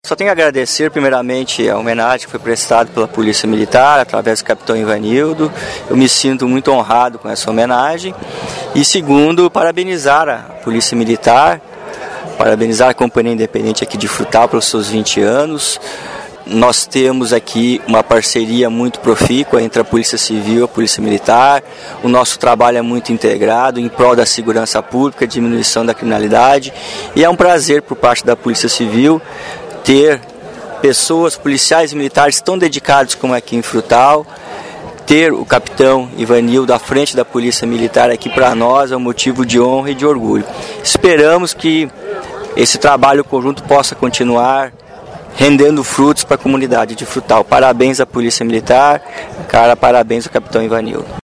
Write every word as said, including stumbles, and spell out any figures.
Só tenho a agradecer primeiramente a homenagem que foi prestada pela Polícia Militar, através do capitão Ivanildo. Eu me sinto muito honrado com essa homenagem. E segundo, parabenizar a Polícia Militar, parabenizar a Companhia Independente aqui de Frutal pelos seus vinte anos. Nós temos aqui uma parceria muito profícua entre a Polícia Civil e a Polícia Militar. O nosso trabalho é muito integrado em prol da segurança pública, diminuição da criminalidade. E é um prazer por parte da Polícia Civil ter pessoas, policiais e militares tão dedicados como aqui em Frutal. Ter o capitão Ivanildo à frente da Polícia Militar aqui para nós é um motivo de honra e de orgulho. Esperamos que esse trabalho conjunto possa continuar rendendo frutos para a comunidade de Frutal. Parabéns à Polícia Militar, cara, parabéns ao capitão Ivanildo.